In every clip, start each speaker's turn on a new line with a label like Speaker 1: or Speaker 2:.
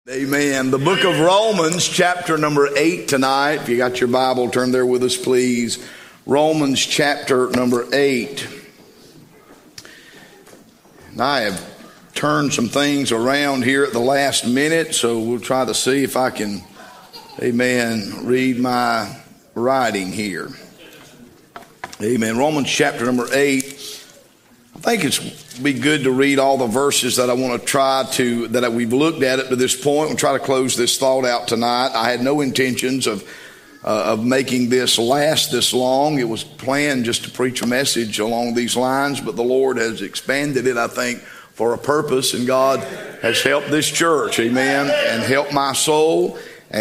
Speaker 1: Amen. The book of Romans, chapter number 8 tonight. If you got your Bible, turn there with us, please. Romans chapter number 8. And I have turned some things around here at the last minute, so we'll try to see if I can, read my writing here. Amen. Romans chapter number 8. I think it's be good to read all the verses that I want to that we've looked at up to this point. We'll try to close this thought out tonight. I had no intentions of making this last this long. It was planned just to preach a message along these lines, but the Lord has expanded it, I think, for a purpose, and God has helped this church, amen, and helped my soul.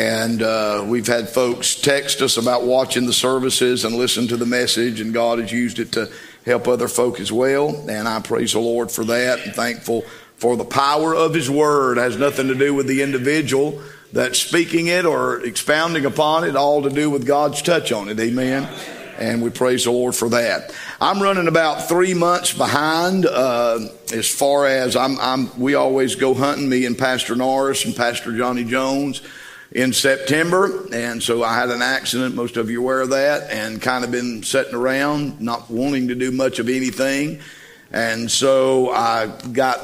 Speaker 1: And we've had folks text us about watching the services and listen to the message, and God has used it to help other folk as well. And I praise the Lord for that. I'm thankful for the power of His Word. It has nothing to do with the individual that's speaking it or expounding upon it, all to do with God's touch on it. Amen. And we praise the Lord for that. I'm running about 3 months behind as far as we always go hunting, me and Pastor Norris and Pastor Johnny Jones, in September. And so I had an accident, most of you are aware of that, and kind of been sitting around not wanting to do much of anything. And so I got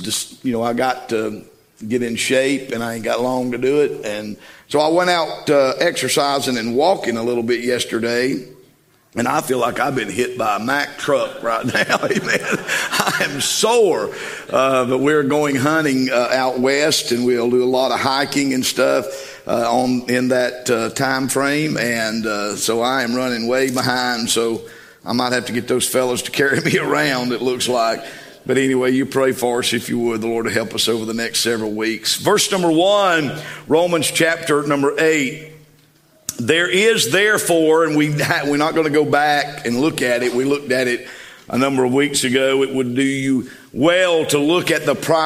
Speaker 1: I got to get in shape, and I ain't got long to do it. And so I went out exercising and walking a little bit yesterday, and I feel like I've been hit by a Mack truck right now. Amen. I am sore. But we're going hunting out west, and we'll do a lot of hiking and stuff in that time frame. And so I am running way behind. So I might have to get those fellows to carry me around, it looks like. But anyway, you pray for us if you would. The Lord will help us over the next several weeks. Verse number 1, Romans chapter number 8. There is therefore, and we're not going to go back and look at it. We looked at it a number of weeks ago. It would do you well to look at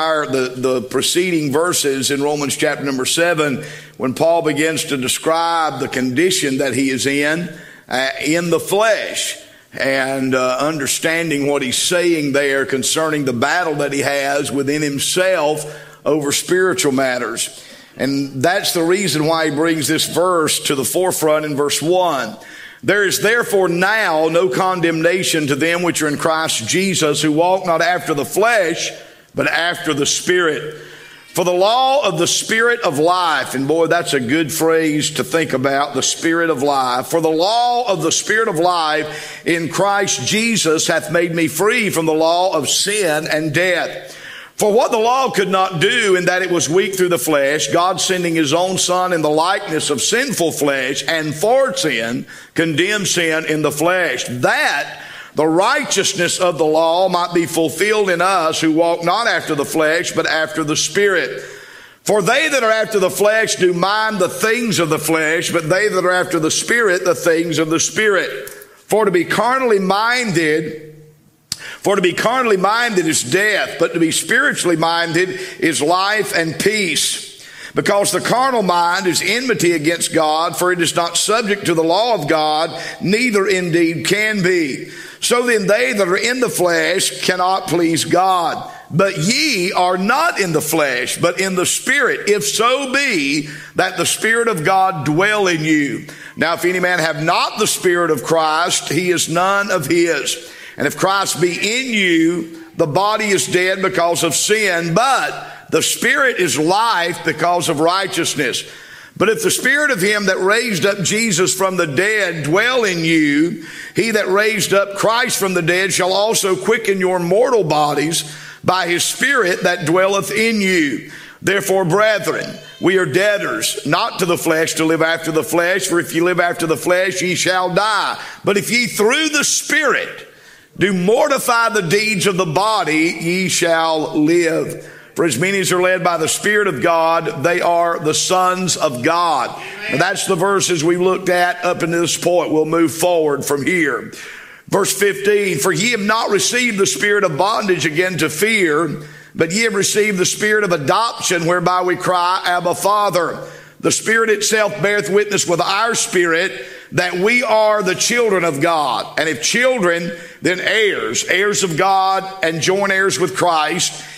Speaker 1: the preceding verses in Romans chapter number 7, when Paul begins to describe the condition that he is in the flesh, and understanding what he's saying there concerning the battle that he has within himself over spiritual matters. And that's the reason why he brings this verse to the forefront in verse 1. There is therefore now no condemnation to them which are in Christ Jesus, who walk not after the flesh, but after the Spirit. For the law of the Spirit of life, and boy, that's a good phrase to think about, the Spirit of life. For the law of the Spirit of life in Christ Jesus hath made me free from the law of sin and death. For what the law could not do, in that it was weak through the flesh, God sending His own Son in the likeness of sinful flesh, and for sin, condemned sin in the flesh, that the righteousness of the law might be fulfilled in us who walk not after the flesh, but after the Spirit. For they that are after the flesh do mind the things of the flesh, but they that are after the Spirit, the things of the Spirit. For to be carnally minded is death, but to be spiritually minded is life and peace. Because the carnal mind is enmity against God, for it is not subject to the law of God, neither indeed can be. So then they that are in the flesh cannot please God. But ye are not in the flesh, but in the Spirit, if so be that the Spirit of God dwell in you. Now if any man have not the Spirit of Christ, he is none of His. And if Christ be in you, the body is dead because of sin, but the Spirit is life because of righteousness. But if the Spirit of Him that raised up Jesus from the dead dwell in you, He that raised up Christ from the dead shall also quicken your mortal bodies by His Spirit that dwelleth in you. Therefore, brethren, we are debtors, not to the flesh, to live after the flesh. For if ye live after the flesh, ye shall die. But if ye through the Spirit do mortify the deeds of the body, ye shall live. For as many as are led by the Spirit of God, they are the sons of God. Now that's the verses we looked at up to this point. We'll move forward from here. Verse 15, for ye have not received the spirit of bondage again to fear, but ye have received the Spirit of adoption, whereby we cry, Abba, Father. The Spirit itself beareth witness with our spirit that we are the children of God. And if children, then heirs, heirs of God, and joint heirs with Christ,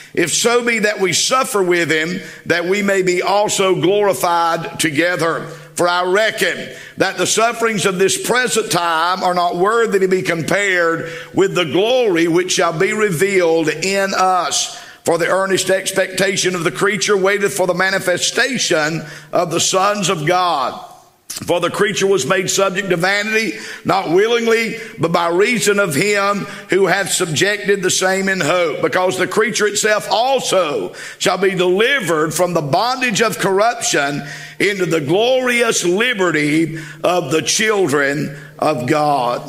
Speaker 1: if so be that we suffer with him, that we may be also glorified together. For I reckon that the sufferings of this present time are not worthy to be compared with the glory which shall be revealed in us. For the earnest expectation of the creature waiteth for the manifestation of the sons of God. For the creature was made subject to vanity, not willingly, but by reason of him who hath subjected the same in hope. Because the creature itself also shall be delivered from the bondage of corruption into the glorious liberty of the children of God.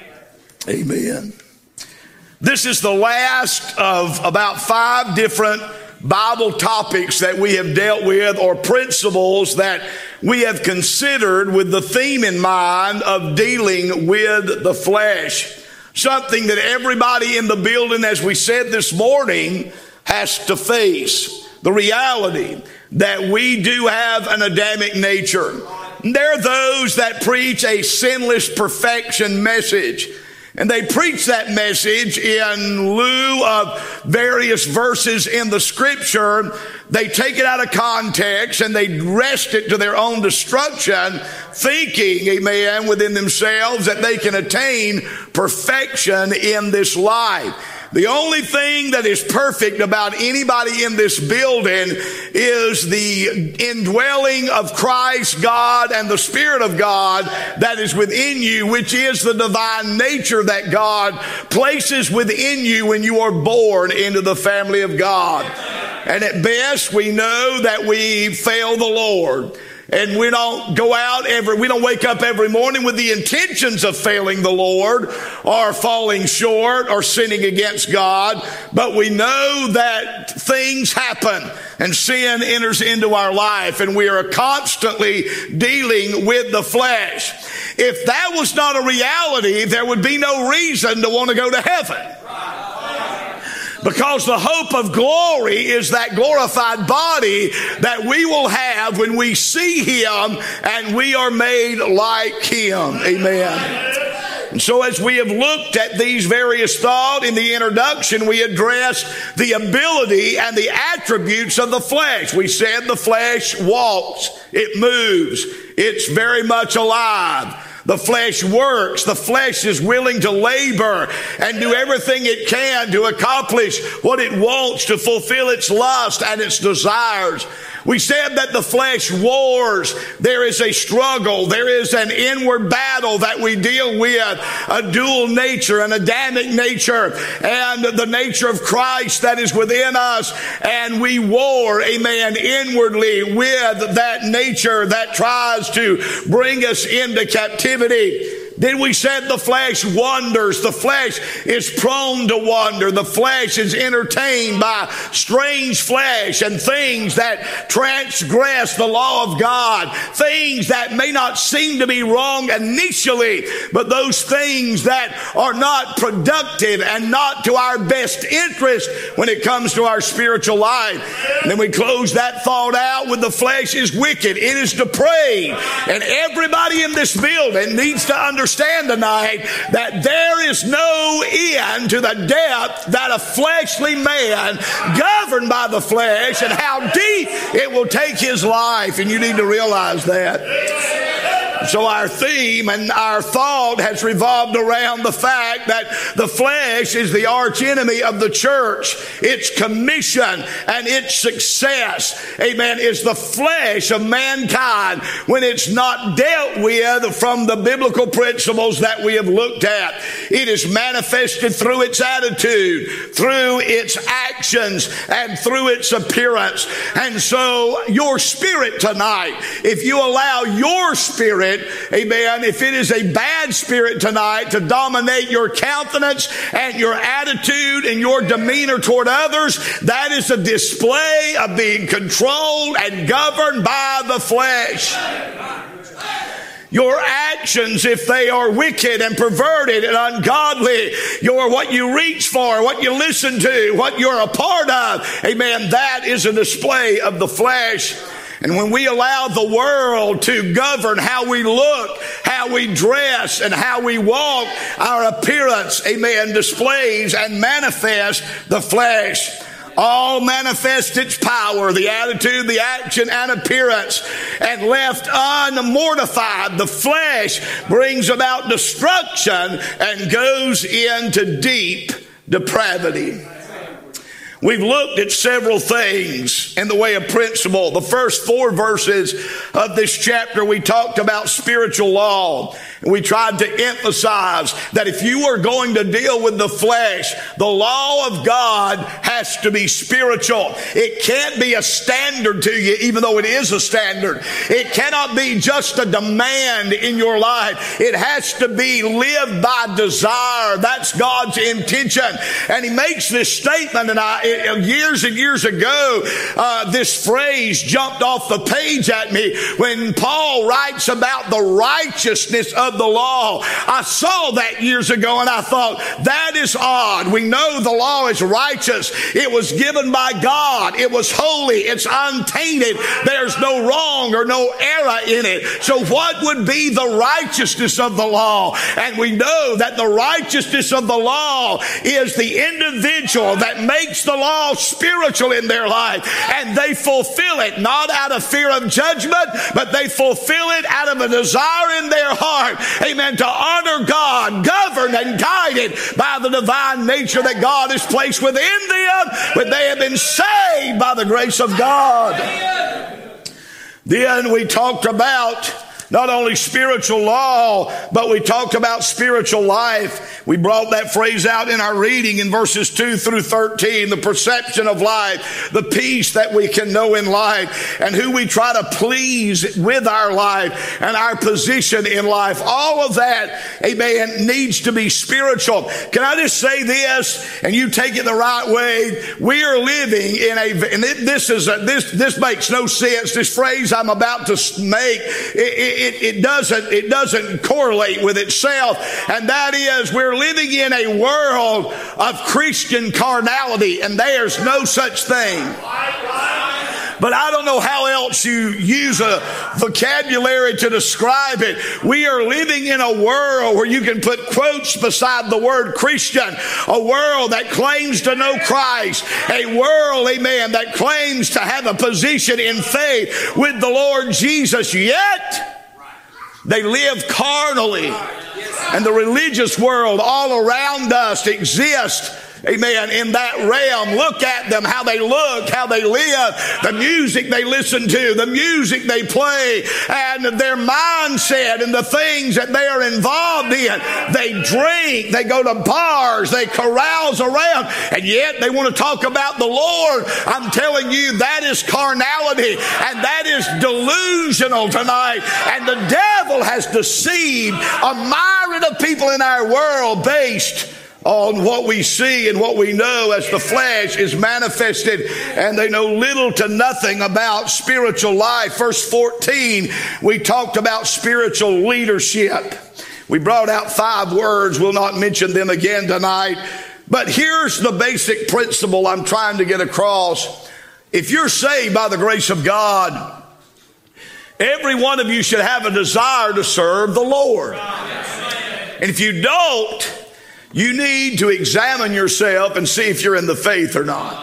Speaker 1: Amen. This is the last of about 5 different Bible topics that we have dealt with, or principles that we have considered with the theme in mind of dealing with the flesh. Something that everybody in the building, as we said this morning, has to face. The reality that we do have an Adamic nature. There are those that preach a sinless perfection message. And they preach that message in lieu of various verses in the scripture. They take it out of context and they wrest it to their own destruction, thinking, amen, within themselves that they can attain perfection in this life. The only thing that is perfect about anybody in this building is the indwelling of Christ, God, and the Spirit of God that is within you, which is the divine nature that God places within you when you are born into the family of God. And at best, we know that we fail the Lord. And we don't we don't wake up every morning with the intentions of failing the Lord or falling short or sinning against God. But we know that things happen and sin enters into our life, and we are constantly dealing with the flesh. If that was not a reality, there would be no reason to want to go to heaven. Because the hope of glory is that glorified body that we will have when we see him and we are made like him. Amen. And so as we have looked at these various thoughts in the introduction, we addressed the ability and the attributes of the flesh. We said the flesh walks, it moves, it's very much alive. The flesh works. The flesh is willing to labor and do everything it can to accomplish what it wants, to fulfill its lust and its desires. We said that the flesh wars. There is a struggle. There is an inward battle that we deal with, a dual nature, an Adamic nature, and the nature of Christ that is within us. And we war, amen, inwardly with that nature that tries to bring us into captivity. Then we said the flesh wanders. The flesh is prone to wander. The flesh is entertained by strange flesh and things that transgress the law of God. Things that may not seem to be wrong initially, but those things that are not productive and not to our best interest when it comes to our spiritual life. And then we close that thought out with the flesh is wicked. It is depraved. And everybody in this building needs to understand tonight that there is no end to the depth that a fleshly man governed by the flesh and how deep it will take his life, and you need to realize that. So our theme and our thought has revolved around the fact that the flesh is the arch enemy of the church. Its commission and its success, amen, is the flesh of mankind when it's not dealt with from the biblical principles that we have looked at. It is manifested through its attitude, through its actions, and through its appearance. And so your spirit tonight, if you allow your spirit, amen, if it is a bad spirit tonight to dominate your countenance and your attitude and your demeanor toward others, that is a display of being controlled and governed by the flesh. Your actions, if they are wicked and perverted and ungodly, what you reach for, what you listen to, what you're a part of, amen, that is a display of the flesh. And when we allow the world to govern how we look, how we dress, and how we walk, our appearance, amen, displays and manifests the flesh. all manifest its power, the attitude, the action, and appearance, and left unmortified, the flesh brings about destruction and goes into deep depravity. We've looked at several things in the way of principle. The first 4 verses of this chapter, we talked about spiritual law. And we tried to emphasize that if you are going to deal with the flesh, the law of God has to be spiritual. It can't be a standard to you, even though it is a standard. It cannot be just a demand in your life. It has to be lived by desire. That's God's intention. And he makes this statement, and years and years ago, this phrase jumped off the page at me when Paul writes about the righteousness of the law. I saw that years ago and I thought, that is odd. We know the law is righteous. It was given by God. It was holy. It's untainted. There's no wrong or no error in it. So what would be the righteousness of the law? And we know that the righteousness of the law is the individual that makes the law spiritual in their life, and they fulfill it not out of fear of judgment, but they fulfill it out of a desire in their heart, amen, to honor God, governed and guided by the divine nature that God has placed within them when they have been saved by the grace of God. Then we talked about not only spiritual law, but we talked about spiritual life. We brought that phrase out in our reading in verses 2 through 13, the perception of life, the peace that we can know in life, and who we try to please with our life and our position in life. All of that, amen, needs to be spiritual. Can I just say this, and you take it the right way? We are living in and this makes no sense. This phrase I'm about to make, it doesn't correlate with itself, and that is we're living in a world of Christian carnality, and there's no such thing. But I don't know how else you use a vocabulary to describe it. We are living in a world where you can put quotes beside the word Christian, a world that claims to know Christ, a world, amen, that claims to have a position in faith with the Lord Jesus, yet they live carnally. And the religious world all around us exists, amen, in that realm. Look at them, how they look, how they live, the music they listen to, the music they play, and their mindset and the things that they are involved in. They drink, they go to bars, they carouse around, and yet they want to talk about the Lord. I'm telling you, that is carnality, and that is delusional tonight. And the devil has deceived a myriad of people in our world based on what we see and what we know as the flesh is manifested, and they know little to nothing about spiritual life. Verse 14, we talked about spiritual leadership. We brought out 5 words. We'll not mention them again tonight, but here's the basic principle I'm trying to get across. If you're saved by the grace of God, every one of you should have a desire to serve the Lord. And if you don't, you need to examine yourself and see if you're in the faith or not.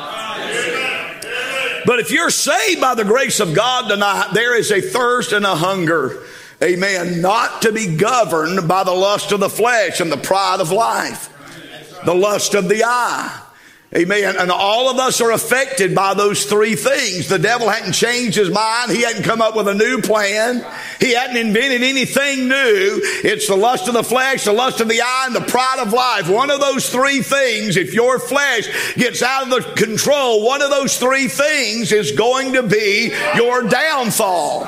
Speaker 1: But if you're saved by the grace of God tonight, there is a thirst and a hunger, amen, not to be governed by the lust of the flesh and the pride of life, the lust of the eye. Amen. And all of us are affected by those 3 things. The devil hadn't changed his mind. He hadn't come up with a new plan. He hadn't invented anything new. It's the lust of the flesh, the lust of the eye, and the pride of life. One of those 3 things, if your flesh gets out of the control, one of those 3 things is going to be your downfall.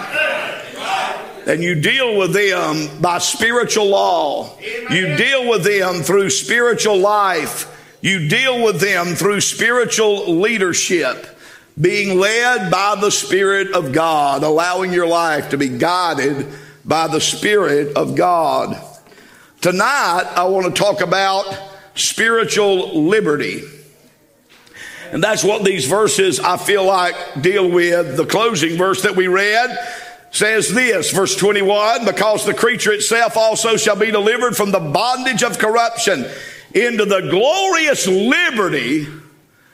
Speaker 1: And you deal with them by spiritual law. You deal with them through spiritual life. You deal with them through spiritual leadership, being led by the Spirit of God, allowing your life to be guided by the Spirit of God. Tonight, I want to talk about spiritual liberty. And that's what these verses, I feel like, deal with. The closing verse that we read says this, verse 21, because the creature itself also shall be delivered from the bondage of corruption into the glorious liberty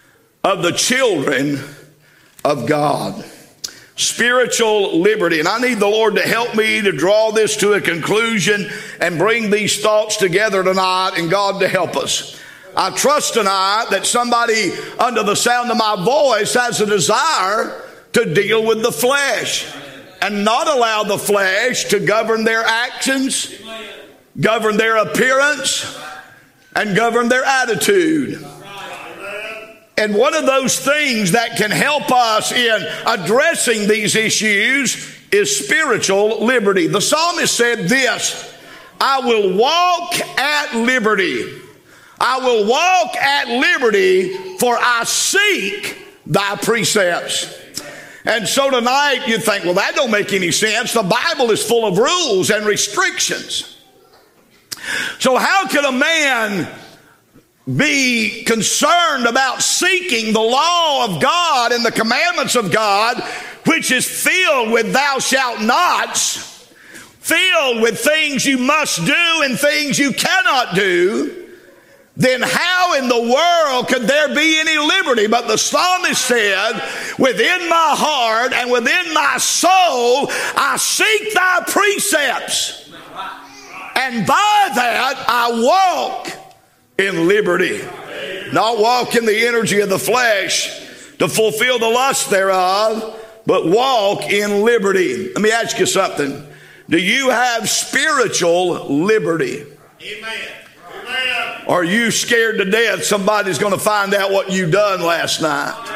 Speaker 1: of the children of God. Spiritual liberty. And I need the Lord to help me to draw this to a conclusion and bring these thoughts together tonight, and God to help us. I trust tonight that somebody under the sound of my voice has a desire to deal with the flesh and not allow the flesh to govern their actions, govern their appearance, and govern their attitude. And one of those things that can help us in addressing these issues is spiritual liberty. The psalmist said this, I will walk at liberty. I will walk at liberty, for I seek thy precepts. And so tonight you think, well, that don't make any sense. The Bible is full of rules and restrictions. So how can a man be concerned about seeking the law of God and the commandments of God, which is filled with thou shalt nots, filled with things you must do and things you cannot do? Then how in the world could there be any liberty? But the psalmist said, within my heart and within my soul, I seek thy precepts. And by that I walk in liberty. Not walk in the energy of the flesh to fulfill the lust thereof, but walk in liberty. Let me ask you something. Do you have spiritual liberty? Amen. Are you scared to death somebody's going to find out what you done last night?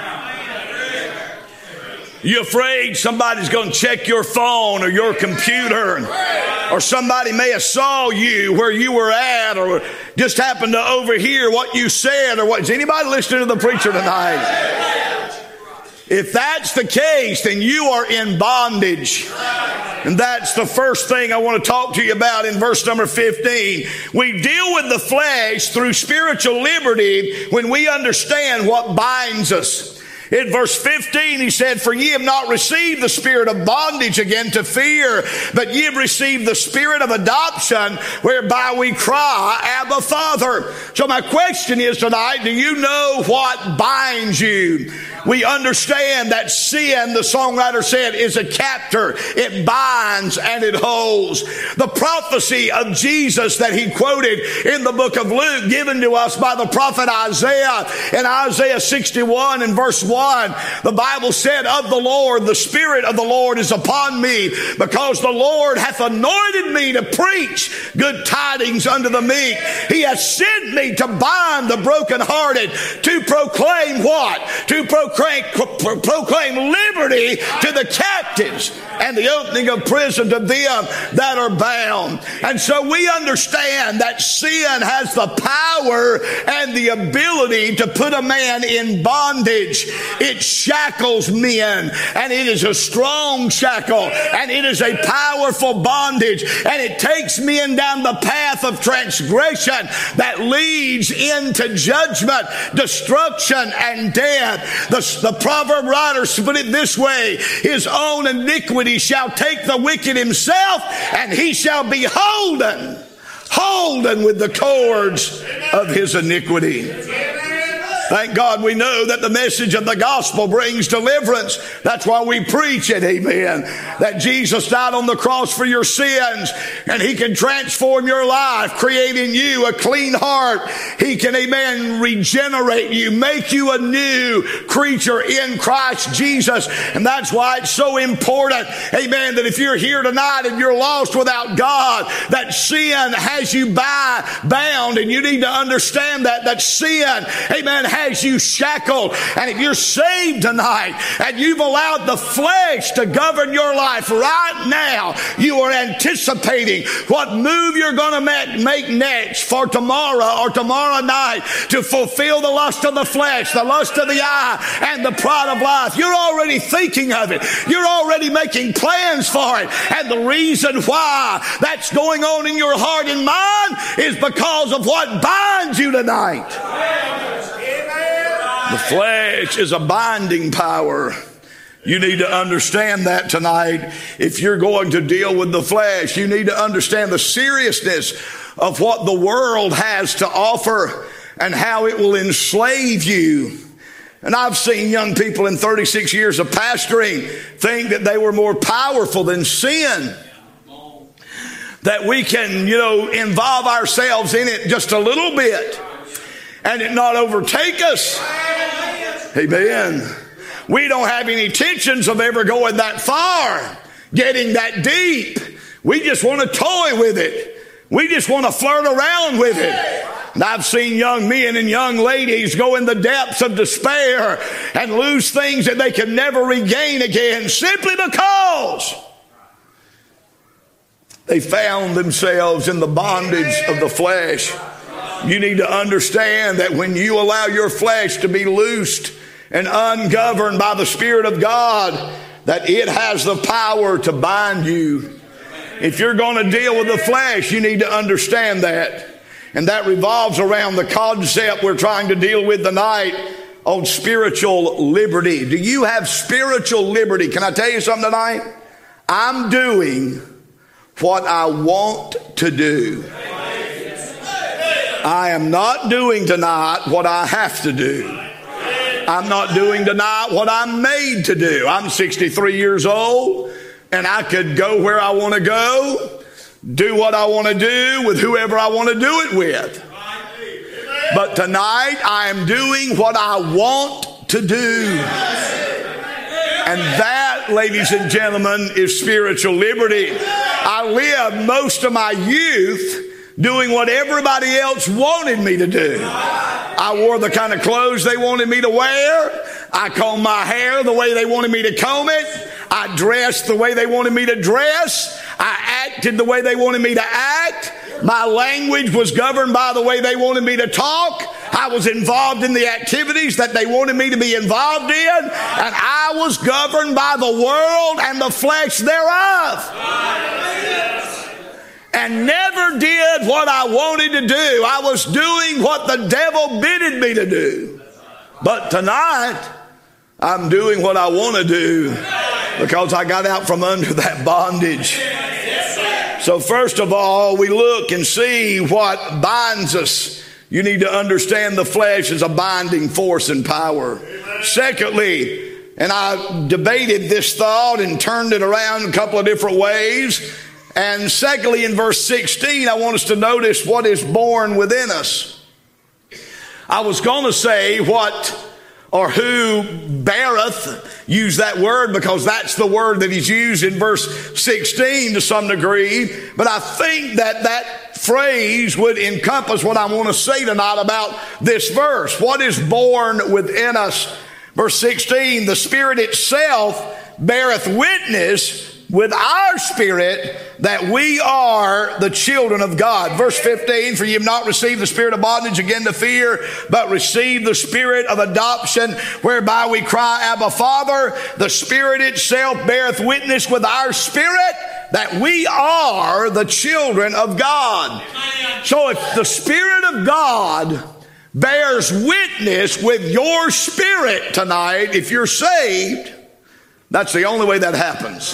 Speaker 1: You afraid somebody's going to check your phone or your computer, or somebody may have saw you where you were at, or just happened to overhear what you said, or what? Is anybody listening to the preacher tonight? If that's the case, then you are in bondage. And that's the first thing I want to talk to you about in verse number 15. We deal with the flesh through spiritual liberty when we understand what binds us. In verse 15, he said, for ye have not received the spirit of bondage again to fear, but ye have received the spirit of adoption, whereby we cry, Abba, Father. So my question is tonight, do you know what binds you? We understand that sin, the songwriter said, is a captor. It binds and it holds. The prophecy of Jesus that he quoted in the book of Luke, given to us by the prophet Isaiah, in Isaiah 61 and verse 1, the Bible said, of the Lord, the Spirit of the Lord is upon me, because the Lord hath anointed me to preach good tidings unto the meek. He has sent me to bind the brokenhearted, to proclaim what? To proclaim liberty to the captives, and the opening of prison to them that are bound. And so we understand that sin has the power and the ability to put a man in bondage. It shackles men, and it is a strong shackle, and it is a powerful bondage, and it takes men down the path of transgression that leads into judgment, destruction, and death. The proverb writer put it this way: his own iniquity shall take the wicked himself, and he shall be holden with the cords of his iniquity. Thank God we know that the message of the gospel brings deliverance. That's why we preach it, amen. That Jesus died on the cross for your sins, and he can transform your life, create in you a clean heart. He can, amen, regenerate you, make you a new creature in Christ Jesus. And that's why it's so important, amen, that if you're here tonight and you're lost without God, that sin has you bound, and you need to understand that sin, amen, has you shackled. And if you're saved tonight and you've allowed the flesh to govern your life right now, you are anticipating what move you're going to make next for tomorrow or tomorrow night to fulfill the lust of the flesh, the lust of the eye, and the pride of life. You're already thinking of it. You're already making plans for it. And the reason why that's going on in your heart and mind is because of what binds you tonight. The flesh is a binding power. You need to understand that tonight. If you're going to deal with the flesh, you need to understand the seriousness of what the world has to offer and how it will enslave you And I've seen young people in 36 years of pastoring think that they were more powerful than sin. That we can, involve ourselves in it just a little bit and it not overtake us. Amen. We don't have any intentions of ever going that far, getting that deep. We just want to toy with it. We just want to flirt around with it. And I've seen young men and young ladies go in the depths of despair and lose things that they can never regain again simply because they found themselves in the bondage of the flesh. You need to understand that when you allow your flesh to be loosed and ungoverned by the Spirit of God, that it has the power to bind you. If you're going to deal with the flesh, you need to understand that. And that revolves around the concept we're trying to deal with tonight on spiritual liberty. Do you have spiritual liberty? Can I tell you something tonight? I'm doing what I want to do. I am not doing tonight what I have to do. I'm not doing tonight what I'm made to do. I'm 63 years old and I could go where I want to go, do what I want to do with whoever I want to do it with. But tonight I am doing what I want to do. And that, ladies and gentlemen, is spiritual liberty. I lived most of my youth doing what everybody else wanted me to do. I wore the kind of clothes they wanted me to wear. I combed my hair the way they wanted me to comb it. I dressed the way they wanted me to dress. I acted the way they wanted me to act. My language was governed by the way they wanted me to talk. I was involved in the activities that they wanted me to be involved in. And I was governed by the world and the flesh thereof. And never did what I wanted to do. I was doing what the devil bidded me to do. But tonight, I'm doing what I want to do because I got out from under that bondage. So first of all, we look and see what binds us. You need to understand the flesh is a binding force and power. Secondly, and I debated this thought and turned it around a couple of different ways. And secondly, in verse 16, I want us to notice what is born within us. I was going to say what or who beareth, use that word because that's the word that he's used in verse 16 to some degree. But I think that phrase would encompass what I want to say tonight about this verse. What is born within us? Verse 16, the Spirit itself beareth witness with our spirit that we are the children of God. Verse 15, for ye have not received the spirit of bondage again to fear, but received the spirit of adoption, whereby we cry, Abba, Father. The Spirit itself beareth witness with our spirit that we are the children of God. So if the Spirit of God bears witness with your spirit tonight, if you're saved, that's the only way that happens.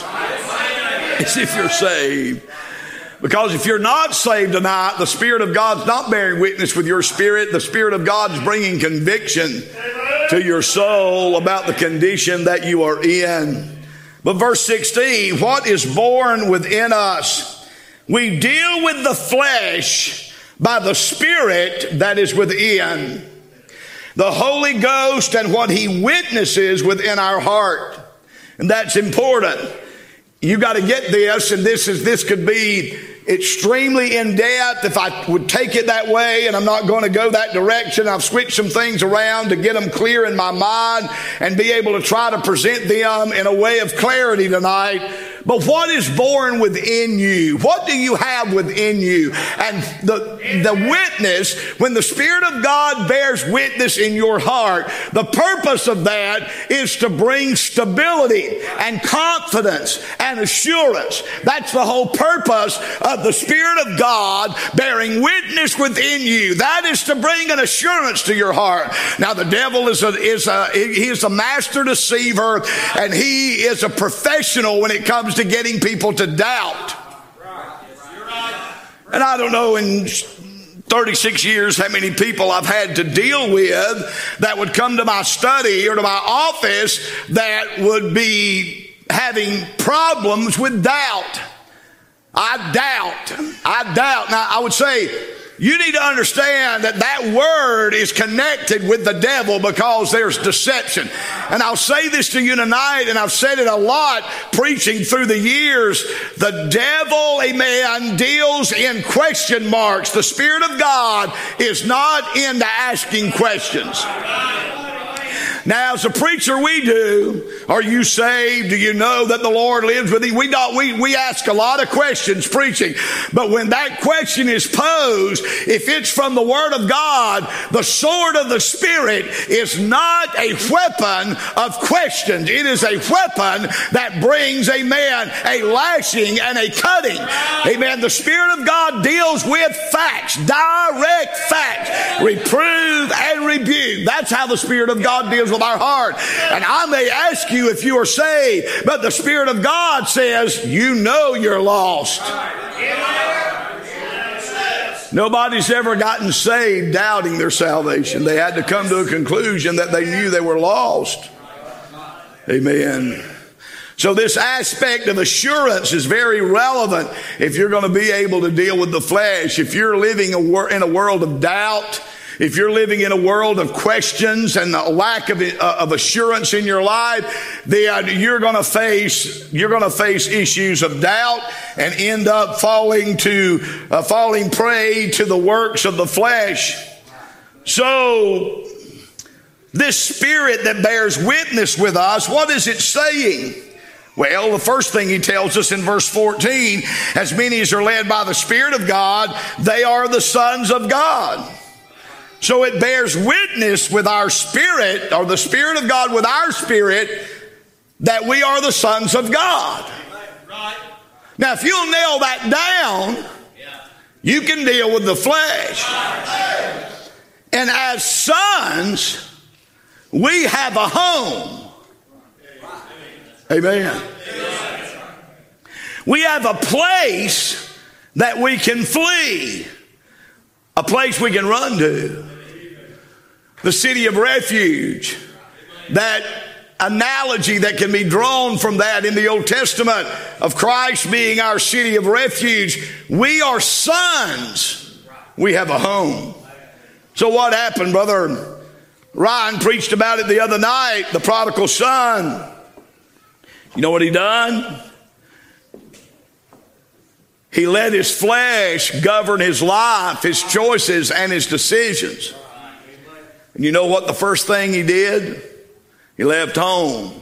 Speaker 1: It's if you're saved. Because if you're not saved tonight, the Spirit of God's not bearing witness with your spirit. The Spirit of God is bringing conviction to your soul about the condition that you are in. But verse 16, what is born within us? We deal with the flesh by the Spirit that is within. The Holy Ghost and what He witnesses within our heart. And that's important. You got to get this, and this could be extremely in depth if I would take it that way, and I'm not going to go that direction. I've switched some things around to get them clear in my mind and be able to try to present them in a way of clarity tonight. But what is born within you? What do you have within you? And the witness, when the Spirit of God bears witness in your heart, the purpose of that is to bring stability and confidence and assurance. That's the whole purpose of the Spirit of God bearing witness within you. That is to bring an assurance to your heart. Now the devil is a master deceiver, and he is a professional when it comes to getting people to doubt. And I don't know, in 36 years, how many people I've had to deal with that would come to my study or to my office that would be having problems with doubt. I doubt. Now, I would say, you need to understand that that word is connected with the devil because there's deception. And I'll say this to you tonight, and I've said it a lot preaching through the years. The devil, amen, deals in question marks. The Spirit of God is not into asking questions. Now, as a preacher, we do. Are you saved? Do you know that the Lord lives with you? We ask a lot of questions preaching. But when that question is posed, if it's from the Word of God, the sword of the Spirit is not a weapon of questions. It is a weapon that brings, amen, a lashing and a cutting. Amen. The Spirit of God deals with facts, direct facts, reprove and rebuke. That's how the Spirit of God deals with our heart. And I may ask you if you are saved, but the Spirit of God says, you know you're lost. Nobody's ever gotten saved doubting their salvation. They had to come to a conclusion that they knew they were lost. Amen. So this aspect of assurance is very relevant if you're going to be able to deal with the flesh. If you're living in a world of doubt, if you're living in a world of questions and a lack of assurance in your life, then you're going to face issues of doubt and end up falling prey to the works of the flesh. So this Spirit that bears witness with us, what is it saying? Well, the first thing he tells us in verse 14, as many as are led by the Spirit of God, they are the sons of God. So it bears witness with our spirit, or the Spirit of God with our spirit, that we are the sons of God. Now, if you'll nail that down, you can deal with the flesh. And as sons, we have a home. Amen. We have a place that we can flee. A place we can run to. The city of refuge. That analogy that can be drawn from that in the Old Testament of Christ being our city of refuge. We are sons. We have a home. So what happened? Brother Ryan preached about it the other night. The prodigal son. You know what he done? He let his flesh govern his life, his choices, and his decisions. And you know what the first thing he did? He left home.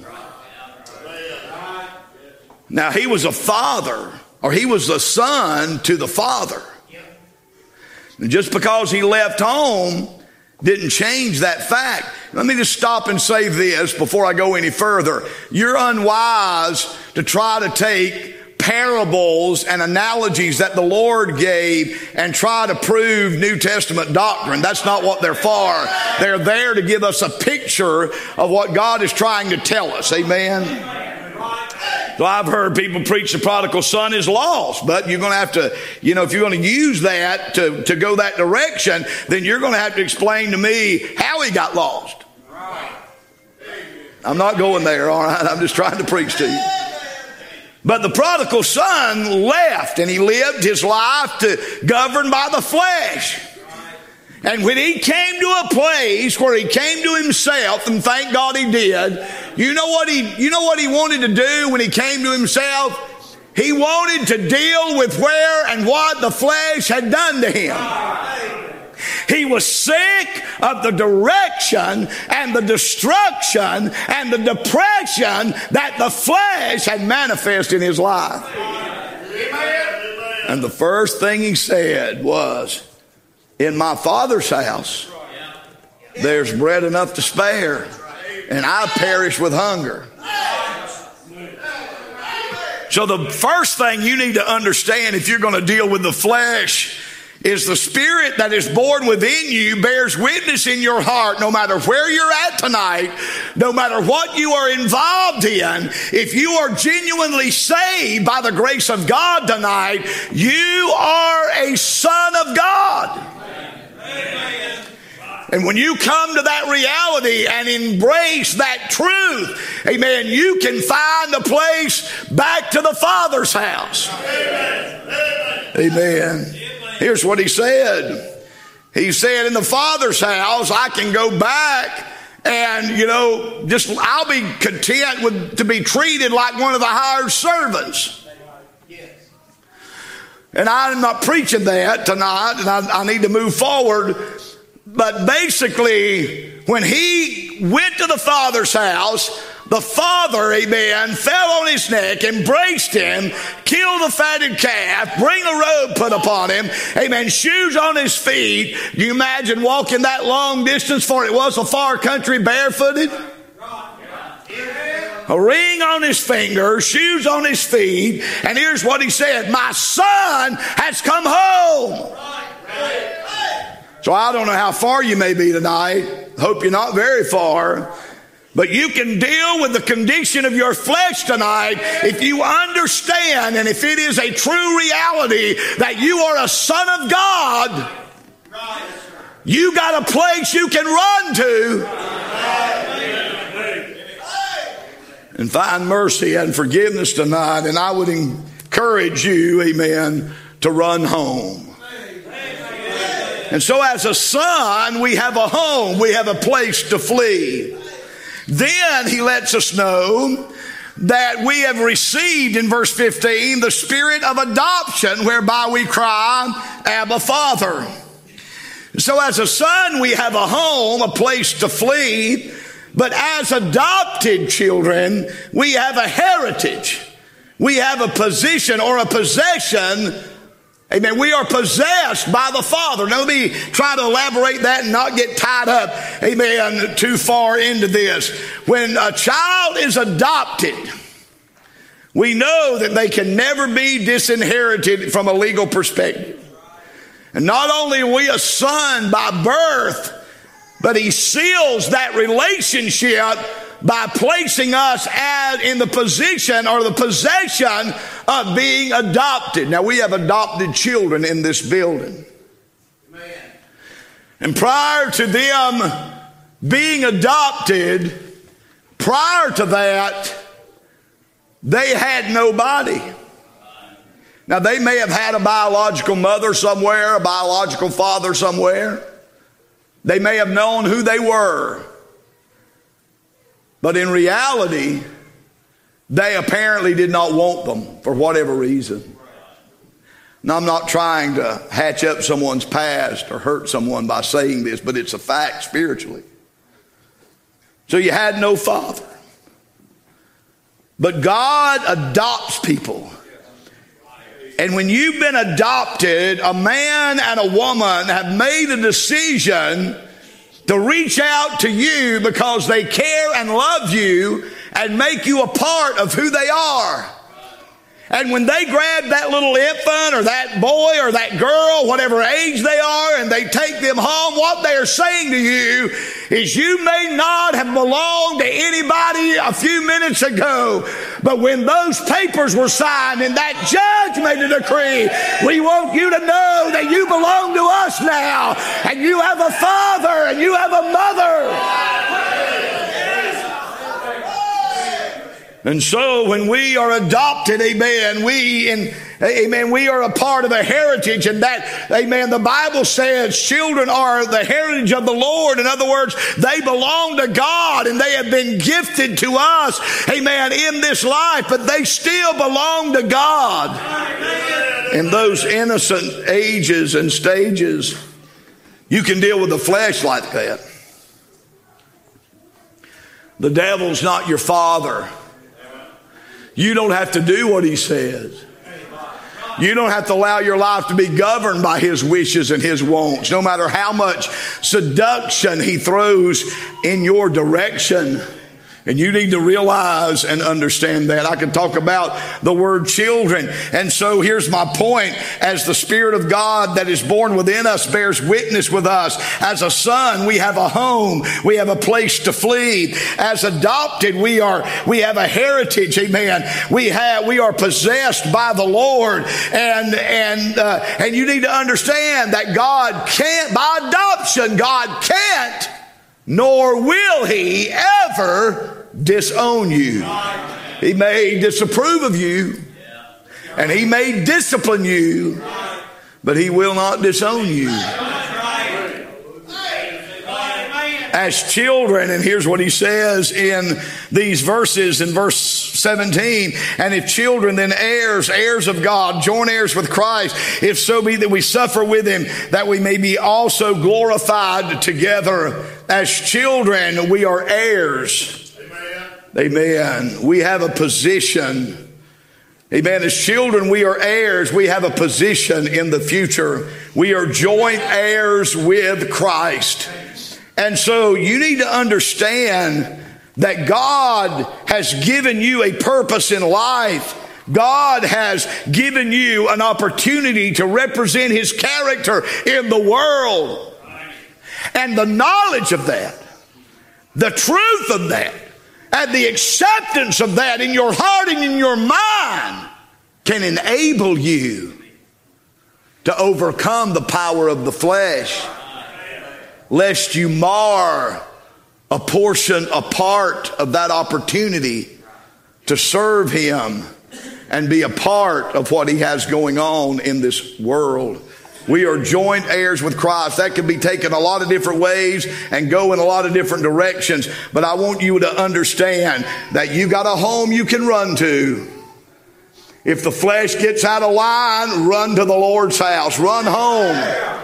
Speaker 1: Now, he was a father, or he was the son to the father. And just because he left home didn't change that fact. Let me just stop and say this before I go any further. You're unwise to try to take parables and analogies that the Lord gave and try to prove New Testament doctrine. That's not what they're for. They're there to give us a picture of what God is trying to tell us. Amen. So I've heard people preach the prodigal son is lost, but you're going to have to, if you're going to use that to go that direction, then you're going to have to explain to me how he got lost. I'm not going there, all right? I'm just trying to preach to you. But the prodigal son left, and he lived his life governed by the flesh. And when he came to a place where he came to himself, and thank God he did, you know what he wanted to do when he came to himself? He wanted to deal with where and what the flesh had done to him. He was sick of the direction and the destruction and the depression that the flesh had manifested in his life. And the first thing he said was, in my Father's house, there's bread enough to spare, and I perish with hunger. So the first thing you need to understand if you're going to deal with the flesh is the Spirit that is born within you bears witness in your heart, no matter where you're at tonight, no matter what you are involved in. If you are genuinely saved by the grace of God tonight, you are a son of God. And when you come to that reality and embrace that truth, amen, you can find a place back to the Father's house. Amen. Here's what he said. He said, in the Father's house, I can go back and, I'll be content to be treated like one of the hired servants. And I'm not preaching that tonight, and I need to move forward. But basically, when he went to the Father's house, the Father, amen, fell on his neck, embraced him, killed the fatted calf, bring a robe put upon him, amen, shoes on his feet. Do you imagine walking that long distance, for it was a far country, barefooted? A ring on his finger, shoes on his feet, and here's what he said, my son has come home. So I don't know how far you may be tonight. Hope you're not very far. But you can deal with the condition of your flesh tonight if you understand and if it is a true reality that you are a son of God. You got a place you can run to and find mercy and forgiveness tonight. And I would encourage you, amen, to run home. And so as a son, we have a home. We have a place to flee. Then he lets us know that we have received, in verse 15, the spirit of adoption, whereby we cry, Abba, Father. So as a son, we have a home, a place to flee. But as adopted children, we have a heritage. We have a position or a possession. Amen. We are possessed by the Father. Now let me try to elaborate that and not get tied up, amen, too far into this. When a child is adopted, we know that they can never be disinherited from a legal perspective. And not only are we a son by birth, but he seals that relationship by placing us in the position or the possession of being adopted. Now, we have adopted children in this building. Amen. And prior to them being adopted, prior to that, they had nobody. Now, they may have had a biological mother somewhere, a biological father somewhere. They may have known who they were. But in reality, they apparently did not want them for whatever reason. Now, I'm not trying to hatch up someone's past or hurt someone by saying this, but it's a fact spiritually. So you had no father. But God adopts people. And when you've been adopted, a man and a woman have made a decision to reach out to you because they care and love you and make you a part of who they are. And when they grab that little infant or that boy or that girl, whatever age they are, and they take them home, what they are saying to you is you may not have belonged to anybody a few minutes ago, but when those papers were signed and that judge made a decree, we want you to know that you belong to us now, and you have a father and you have a mother. And so when we are adopted, amen, we are a part of a heritage, and that, amen, the Bible says children are the heritage of the Lord. In other words, they belong to God and they have been gifted to us, amen, in this life, but they still belong to God. In those innocent ages and stages, you can deal with the flesh like that. The devil's not your father. You don't have to do what he says. You don't have to allow your life to be governed by his wishes and his wants, no matter how much seduction he throws in your direction. And you need to realize and understand that. I can talk about the word children. And so here's my point. As the Spirit of God that is born within us bears witness with us, as a son, we have a home. We have a place to flee. As adopted, we have a heritage. Amen. We are possessed by the Lord. And you need to understand that God can't, by adoption, God can't, nor will He ever disown you. He may disapprove of you, and He may discipline you, but He will not disown you. As children, and here's what He says in these verses, in verse 17, and if children, then heirs, heirs of God, joint heirs with Christ, if so be that we suffer with Him, that we may be also glorified together. As children, we are heirs. Amen. We have a position. Amen. As children, we are heirs. We have a position in the future. We are joint heirs with Christ. And so you need to understand that God has given you a purpose in life. God has given you an opportunity to represent His character in the world. And the knowledge of that, the truth of that, and the acceptance of that in your heart and in your mind can enable you to overcome the power of the flesh, lest you mar a portion, a part of that opportunity to serve Him and be a part of what He has going on in this world. We are joint heirs with Christ. That can be taken a lot of different ways and go in a lot of different directions. But I want you to understand that you got a home you can run to. If the flesh gets out of line, run to the Lord's house. Run home.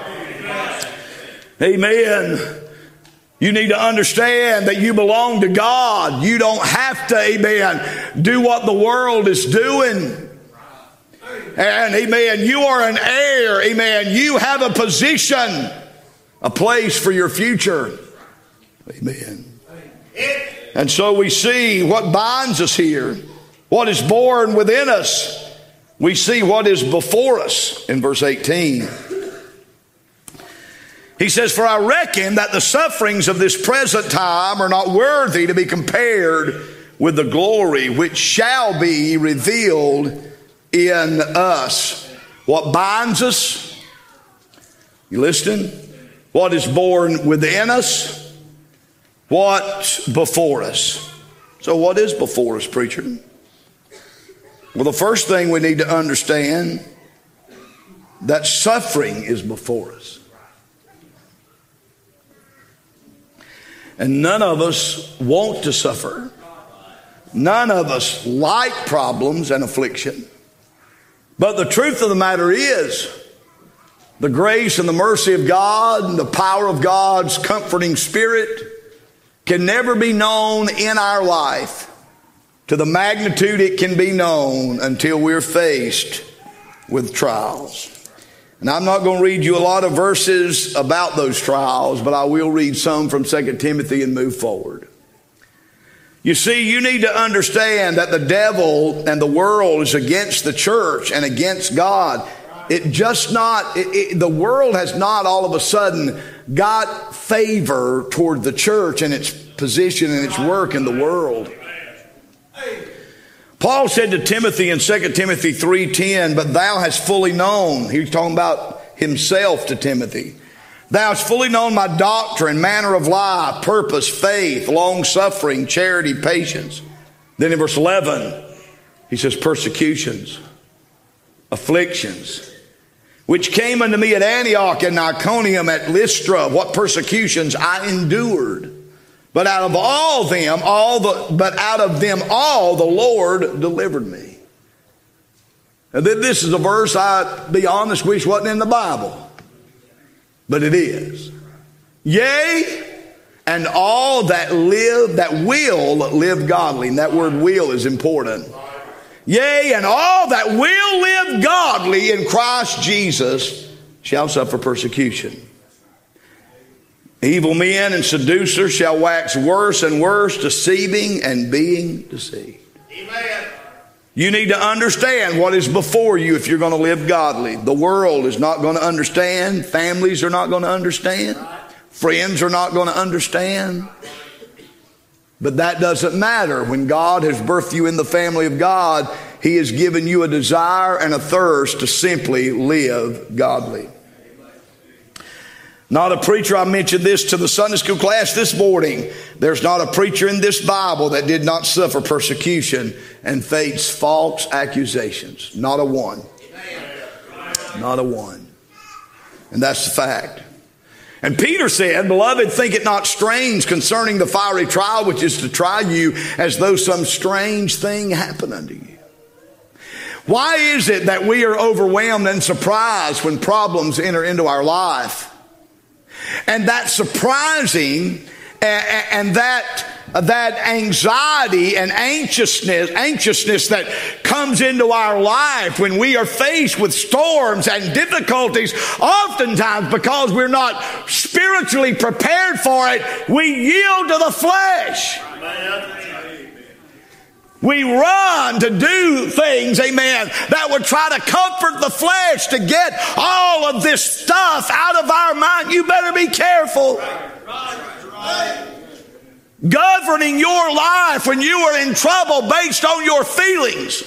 Speaker 1: Amen. You need to understand that you belong to God. You don't have to, amen, do what the world is doing. And amen, you are an heir. Amen. You have a position, a place for your future. Amen. And so we see what binds us here, what is born within us. We see what is before us in verse 18. He says, for I reckon that the sufferings of this present time are not worthy to be compared with the glory which shall be revealed in us. What binds us? You listening? What is born within us? What's before us? So what is before us, preacher? Well, the first thing we need to understand, that suffering is before us. And none of us want to suffer. None of us like problems and affliction. But the truth of the matter is, the grace and the mercy of God and the power of God's comforting Spirit can never be known in our life to the magnitude it can be known until we're faced with trials. And I'm not going to read you a lot of verses about those trials, but I will read some from 2 Timothy and move forward. You see, you need to understand that the devil and the world is against the church and against God. The world has not all of a sudden got favor toward the church and its position and its work in the world. Paul said to Timothy in 2 Timothy 3:10, but thou hast fully known, he was talking about himself to Timothy, thou hast fully known my doctrine, manner of life, purpose, faith, long-suffering, charity, patience. Then in verse 11, he says, persecutions, afflictions, which came unto me at Antioch and Iconium, at Lystra, what persecutions I endured. But out of them all the Lord delivered me. And then this is a verse, I be honest, wish wasn't in the Bible. But it is. Yea, and all that will live godly. And that word will is important. Yea, and all that will live godly in Christ Jesus shall suffer persecution. Evil men and seducers shall wax worse and worse, deceiving and being deceived. Amen. You need to understand what is before you if you're going to live godly. The world is not going to understand. Families are not going to understand. Friends are not going to understand. But that doesn't matter. When God has birthed you in the family of God, He has given you a desire and a thirst to simply live godly. Not a preacher, I mentioned this to the Sunday school class this morning. There's not a preacher in this Bible that did not suffer persecution and face false accusations. Not a one. Not a one. And that's the fact. And Peter said, Beloved, think it not strange concerning the fiery trial which is to try you, as though some strange thing happened unto you. Why is it that we are overwhelmed and surprised when problems enter into our life? And that surprising and that anxiety and anxiousness that comes into our life when we are faced with storms and difficulties, oftentimes because we're not spiritually prepared for it, we yield to the flesh. We run to do things, amen, that would try to comfort the flesh to get all of this stuff out of our mind. You better be careful. Governing your life when you are in trouble based on your feelings.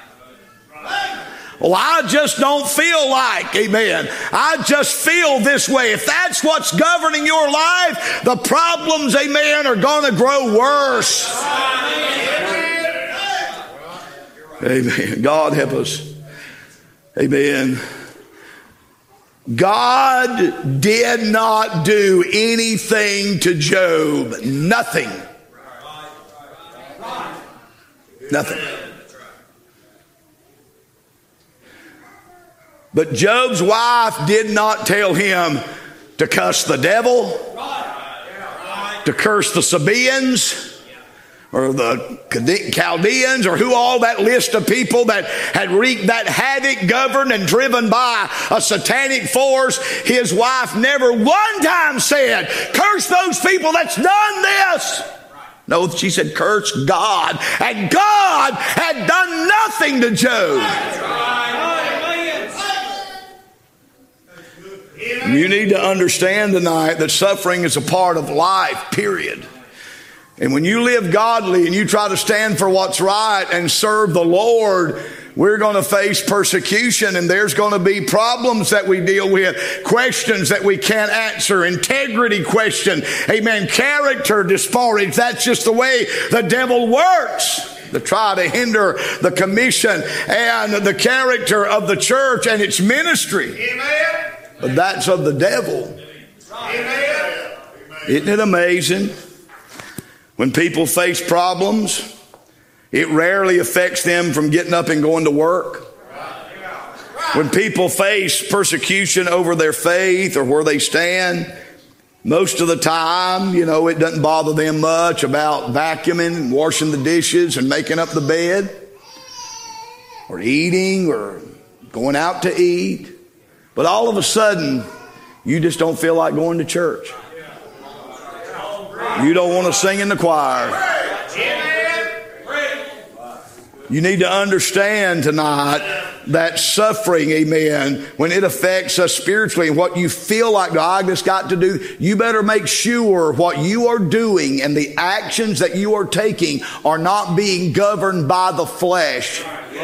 Speaker 1: Well, I just don't feel like, amen, I just feel this way. If that's what's governing your life, the problems, amen, are going to grow worse. Amen. God help us. Amen. God did not do anything to Job. Nothing. Nothing. But Job's wife did not tell him to cuss the devil, to curse the Sabaeans, or the Chaldeans, or who all that list of people that had wreaked that havoc, governed and driven by a satanic force. His wife never one time said, curse those people that's done this. No, she said, curse God. And God had done nothing to Job. You need to understand tonight that suffering is a part of life, period. And when you live godly and you try to stand for what's right and serve the Lord, we're going to face persecution, and there's going to be problems that we deal with, questions that we can't answer, integrity question, amen, character disparage. That's just the way the devil works, to try to hinder the commission and the character of the church and its ministry. Amen. But that's of the devil. Amen. Isn't it amazing? When people face problems, it rarely affects them from getting up and going to work. When people face persecution over their faith or where they stand, most of the time, it doesn't bother them much about vacuuming and washing the dishes and making up the bed or eating or going out to eat. But all of a sudden, you just don't feel like going to church. You don't want to sing in the choir. You need to understand tonight that suffering, amen, when it affects us spiritually and what you feel like, I just got to do, you better make sure what you are doing and the actions that you are taking are not being governed by the flesh.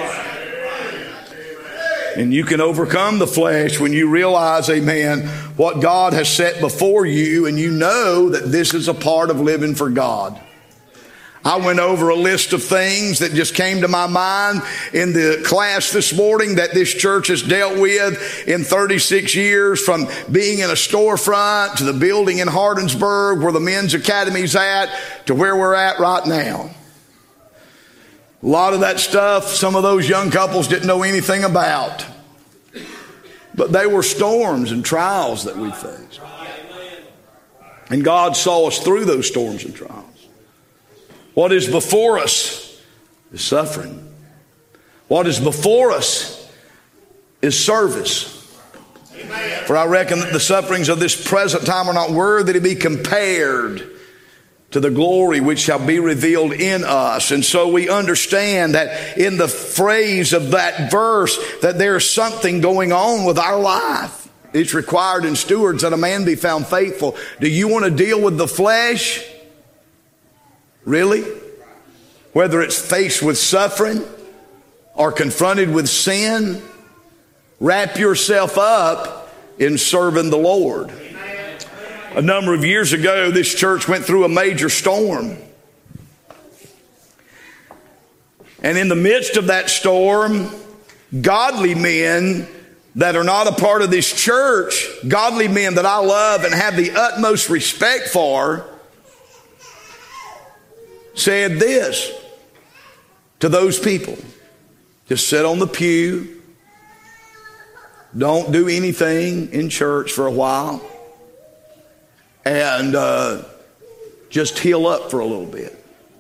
Speaker 1: And you can overcome the flesh when you realize, amen, what God has set before you, and you know that this is a part of living for God. I went over a list of things that just came to my mind in the class this morning that this church has dealt with in 36 years, from being in a storefront to the building in Hardinsburg where the men's academy's at to where we're at right now. A lot of that stuff, some of those young couples didn't know anything about. But they were storms and trials that we faced. And God saw us through those storms and trials. What is before us is suffering. What is before us is service. For I reckon that the sufferings of this present time are not worthy to be compared to the glory which shall be revealed in us. And so we understand that in the phrase of that verse that there's something going on with our life. It's required in stewards that a man be found faithful. Do you want to deal with the flesh? Really? Whether it's faced with suffering or confronted with sin, wrap yourself up in serving the Lord. A number of years ago, this church went through a major storm. And in the midst of that storm, godly men that are not a part of this church, godly men that I love and have the utmost respect for, said this to those people: just sit on the pew, don't do anything in church for a while, and just heal up for a little bit.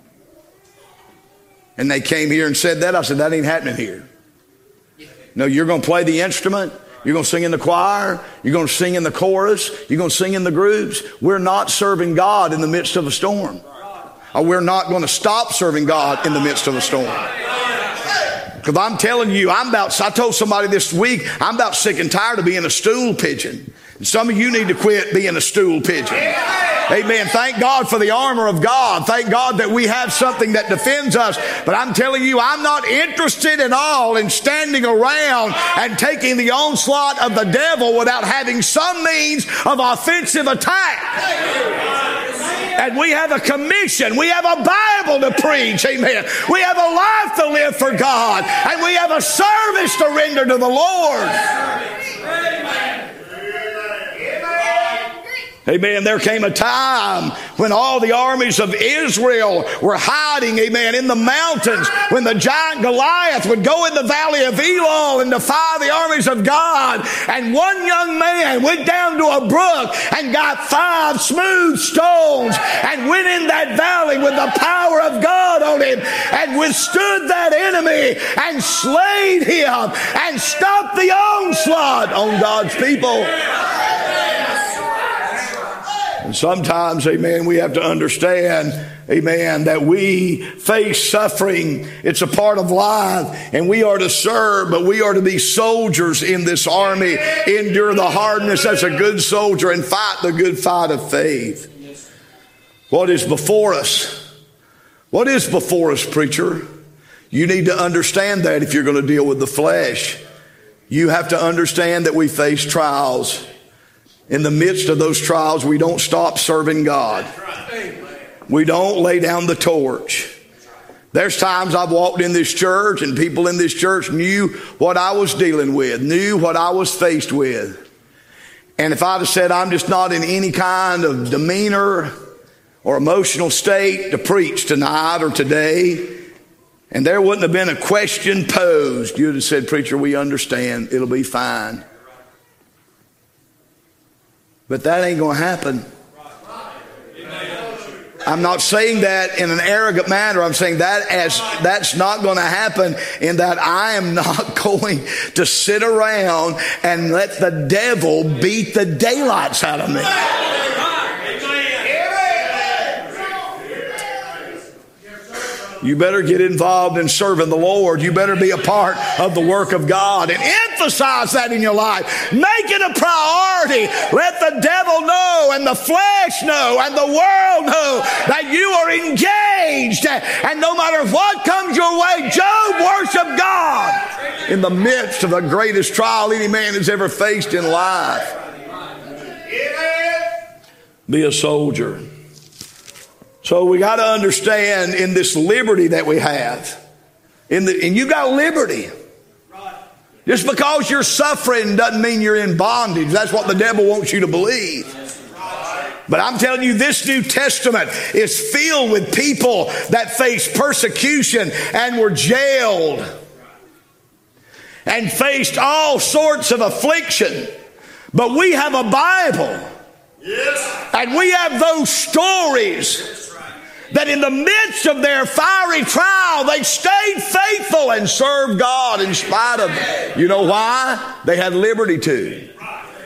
Speaker 1: And they came here and said that. I said, that ain't happening here. No, you're going to play the instrument. You're going to sing in the choir. You're going to sing in the chorus. You're going to sing in the groups. We're not serving God in the midst of a storm. Or we're not going to stop serving God in the midst of a storm. Because I'm telling you, I told somebody this week, I'm about sick and tired of being a stool pigeon. And some of you need to quit being a stool pigeon. Amen. Thank God for the armor of God. Thank God that we have something that defends us. But I'm telling you, I'm not interested at all in standing around and taking the onslaught of the devil without having some means of offensive attack. And we have a commission. We have a Bible to preach. Amen. We have a life to live for God. And we have a service to render to the Lord. Amen. There came a time when all the armies of Israel were hiding, amen, in the mountains, when the giant Goliath would go in the valley of Elah and defy the armies of God. And one young man went down to a brook and got 5 smooth stones and went in that valley with the power of God on him and withstood that enemy and slayed him and stopped the onslaught on God's people. And sometimes, amen, we have to understand, amen, that we face suffering. It's a part of life, and we are to serve, but we are to be soldiers in this army. Endure the hardness as a good soldier and fight the good fight of faith. What is before us? What is before us, preacher? You need to understand that if you're going to deal with the flesh. You have to understand that we face trials. In the midst of those trials, we don't stop serving God. We don't lay down the torch. There's times I've walked in this church and people in this church knew what I was dealing with, knew what I was faced with. And if I'd have said I'm just not in any kind of demeanor or emotional state to preach tonight or today, and there wouldn't have been a question posed, you'd have said, preacher, we understand. It'll be fine. But that ain't going to happen. I'm not saying that in an arrogant manner. I'm saying that's not going to happen, in that I am not going to sit around and let the devil beat the daylights out of me. You better get involved in serving the Lord. You better be a part of the work of God and emphasize that in your life. Make it a priority. Let the devil know and the flesh know and the world know that you are engaged. And no matter what comes your way, Job worshiped God in the midst of the greatest trial any man has ever faced in life. Be a soldier. So we got to understand in this liberty that we have, and you got liberty. Just because you're suffering doesn't mean you're in bondage. That's what the devil wants you to believe. But I'm telling you, this New Testament is filled with people that faced persecution and were jailed and faced all sorts of affliction. But we have a Bible. And we have those stories that in the midst of their fiery trial, they stayed faithful and served God in spite of it. You know why? They had liberty to.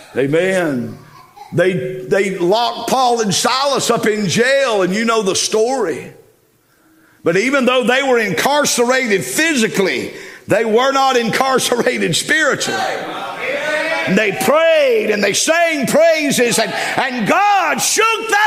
Speaker 1: Amen. They locked Paul and Silas up in jail, and you know the story. But even though they were incarcerated physically, they were not incarcerated spiritually. And they prayed and they sang praises, and God shook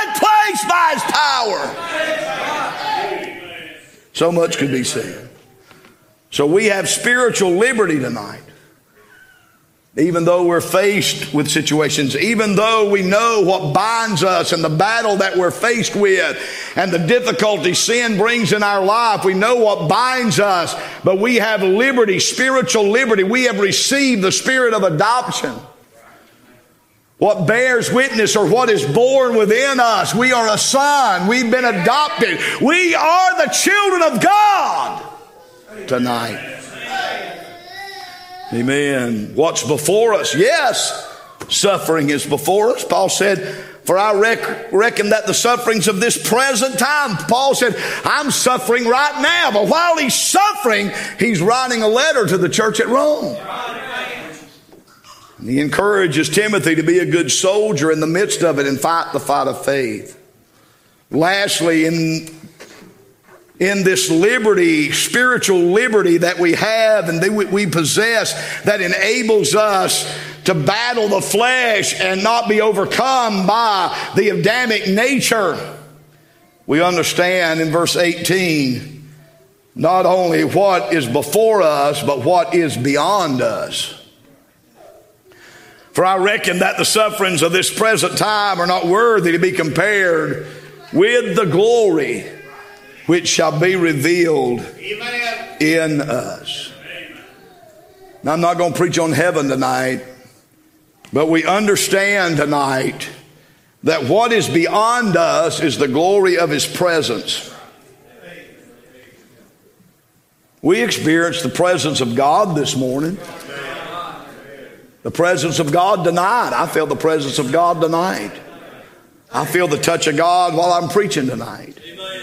Speaker 1: that place by His power. So much could be said. So we have spiritual liberty tonight. Even though we're faced with situations, even though we know what binds us and the battle that we're faced with and the difficulty sin brings in our life, we know what binds us, but we have liberty, spiritual liberty. We have received the spirit of adoption. What bears witness, or what is born within us, we are a son. We've been adopted. We are the children of God tonight. Amen. What's before us? Yes, suffering is before us. Paul said, for I reckon that the sufferings of this present time, Paul said, I'm suffering right now. But while he's suffering, he's writing a letter to the church at Rome. And he encourages Timothy to be a good soldier in the midst of it and fight the fight of faith. Lastly, in this liberty, spiritual liberty that we have and that we possess, that enables us to battle the flesh and not be overcome by the Adamic nature, we understand in verse 18 not only what is before us, but what is beyond us. For I reckon that the sufferings of this present time are not worthy to be compared with the glory which shall be revealed in us. Now, I'm not going to preach on heaven tonight, but we understand tonight that what is beyond us is the glory of His presence. We experienced the presence of God this morning. The presence of God tonight. I feel the presence of God tonight. I feel the touch of God while I'm preaching tonight.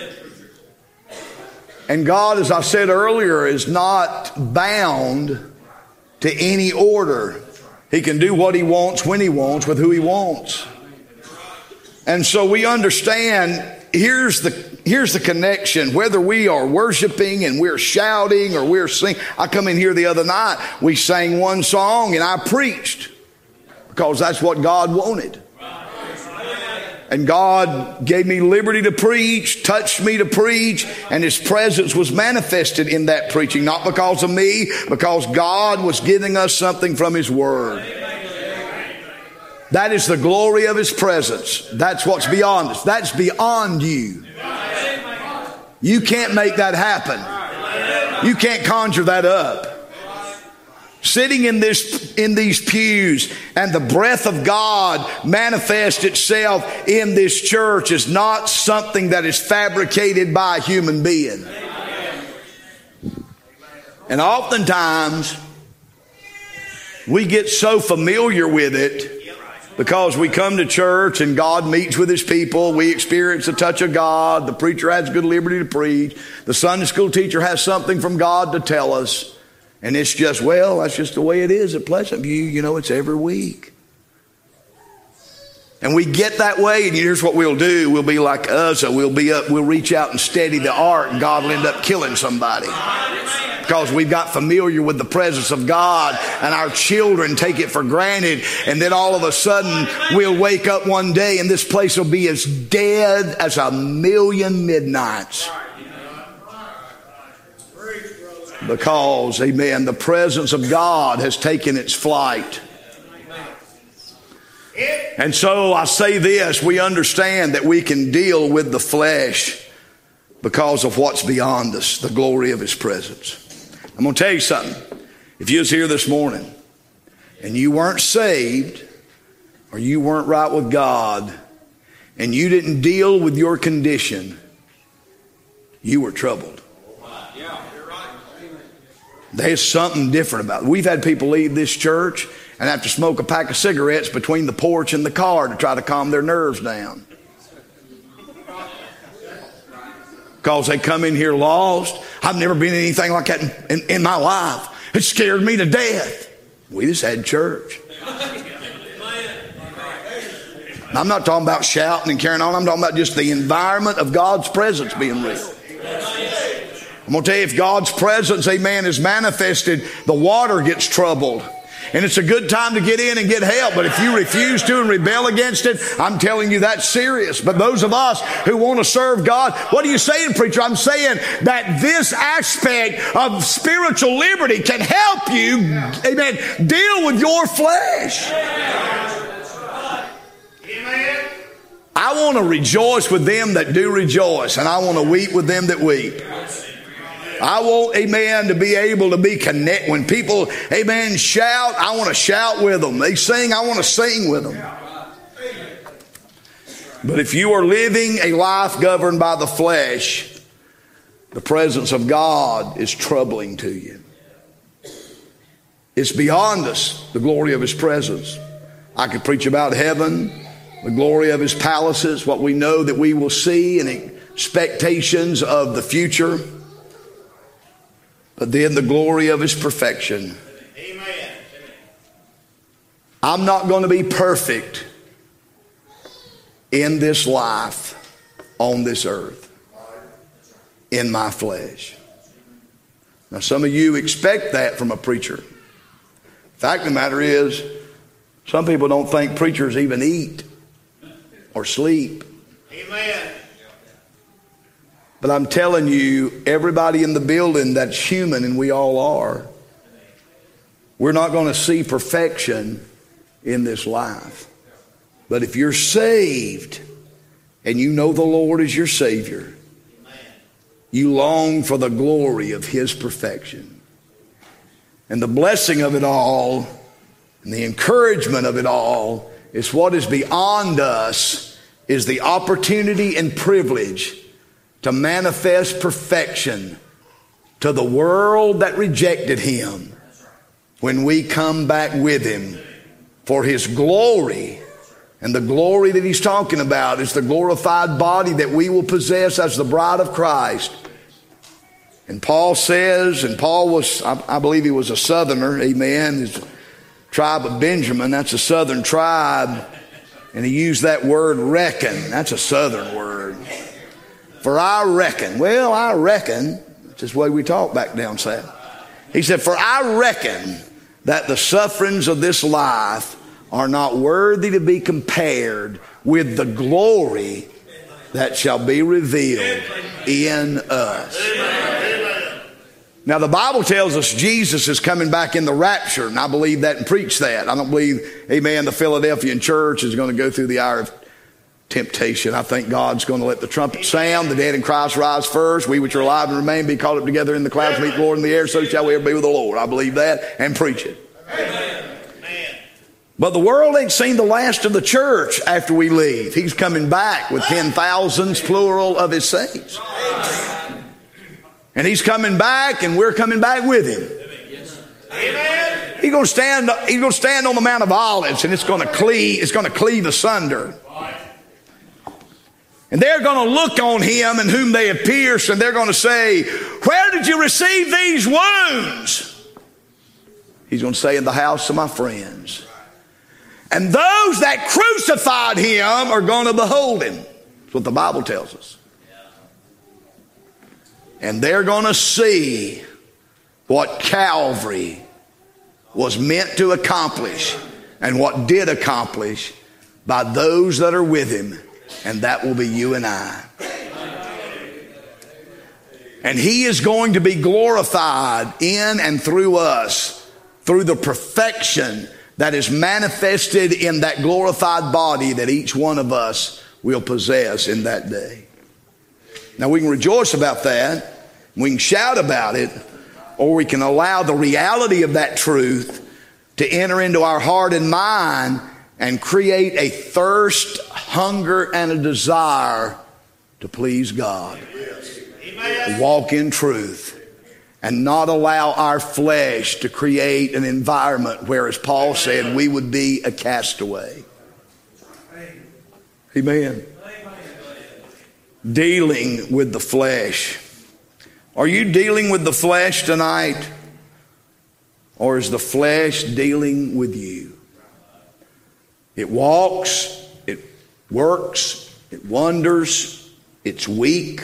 Speaker 1: And God, as I said earlier, is not bound to any order. He can do what He wants, when He wants, with who He wants. And so we understand, here's the connection. Whether we are worshiping and we're shouting or we're singing. I come in here the other night, we sang one song and I preached because that's what God wanted. And God gave me liberty to preach, touched me to preach, and His presence was manifested in that preaching. Not because of me, because God was giving us something from His Word. That is the glory of His presence. That's what's beyond us. That's beyond you. You can't make that happen. You can't conjure that up. Sitting in these pews and the breath of God manifest itself in this church is not something that is fabricated by a human being. And oftentimes we get so familiar with it because we come to church and God meets with His people. We experience the touch of God. The preacher has good liberty to preach. The Sunday school teacher has something from God to tell us. And it's just, well, that's just the way it is at Pleasant View. You know, it's every week. And we get that way, and here's what we'll do. We'll be like Uzzah. We'll reach out and steady the ark, and God will end up killing somebody. Because we've got familiar with the presence of God, and our children take it for granted. And then all of a sudden, we'll wake up one day, and this place will be as dead as a million midnights. Because, amen, the presence of God has taken its flight. And so I say this, we understand that we can deal with the flesh because of what's beyond us, the glory of His presence. I'm going to tell you something. If you was here this morning and you weren't saved or you weren't right with God and you didn't deal with your condition, you were troubled. There's something different about it. We've had people leave this church and have to smoke a pack of cigarettes between the porch and the car to try to calm their nerves down. Because they come in here lost. I've never been in anything like that in my life. It scared me to death. We just had church. I'm not talking about shouting and carrying on. I'm talking about just the environment of God's presence being real. I'm going to tell you, if God's presence, amen, is manifested, the water gets troubled. And it's a good time to get in and get help. But if you refuse to and rebel against it, I'm telling you that's serious. But those of us who want to serve God, what are you saying, preacher? I'm saying that this aspect of spiritual liberty can help you, amen, deal with your flesh. I want to rejoice with them that do rejoice, and I want to weep with them that weep. I want, amen, to be able to be connect. When people, amen, shout, I want to shout with them. They sing, I want to sing with them. But if you are living a life governed by the flesh, the presence of God is troubling to you. It's beyond us, the glory of His presence. I could preach about heaven, the glory of His palaces, what we know that we will see, and expectations of the future. But then the glory of His perfection. Amen. I'm not going to be perfect in this life on this earth in my flesh. Now some of you expect that from a preacher. The fact of the matter is, some people don't think preachers even eat or sleep. Amen. But I'm telling you, everybody in the building that's human, and we all are, we're not going to see perfection in this life. But if you're saved and you know the Lord is your Savior, you long for the glory of His perfection. And the blessing of it all and the encouragement of it all is what is beyond us is the opportunity and privilege to manifest perfection to the world that rejected Him when we come back with Him for His glory. And the glory that He's talking about is the glorified body that we will possess as the bride of Christ. And Paul says, and Paul was, I believe he was a southerner, amen, his tribe of Benjamin, that's a southern tribe. And he used that word reckon, that's a southern word. For I reckon, well, I reckon, that's just the way we talk back down south. He said, for I reckon that the sufferings of this life are not worthy to be compared with the glory that shall be revealed in us. Now the Bible tells us Jesus is coming back in the rapture, and I believe that and preach that. I don't believe, amen, the Philadelphian church is going to go through the hour of temptation. I think God's going to let the trumpet sound, the dead in Christ rise first. We which are alive and remain be caught up together in the clouds to meet the Lord in the air. So shall we ever be with the Lord. I believe that and preach it. Amen. But the world ain't seen the last of the church after we leave. He's coming back with 10,000s plural of His saints. And He's coming back, and we're coming back with Him. Amen. He's going to stand on the Mount of Olives, and it's going to cleave asunder. And they're going to look on Him in whom they have pierced, and they're going to say, where did you receive these wounds? He's going to say, in the house of my friends. And those that crucified Him are going to behold Him. That's what the Bible tells us. And they're going to see what Calvary was meant to accomplish and what did accomplish by those that are with Him. And that will be you and I. And He is going to be glorified in and through us through the perfection that is manifested in that glorified body that each one of us will possess in that day. Now we can rejoice about that. We can shout about it. Or we can allow the reality of that truth to enter into our heart and mind and create a thirst, hunger, and a desire to please God. Amen. Walk in truth and not allow our flesh to create an environment where, as Paul said, we would be a castaway. Amen. Dealing with the flesh. Are you dealing with the flesh tonight? Or is the flesh dealing with you? It walks, it works, it wonders, it's weak,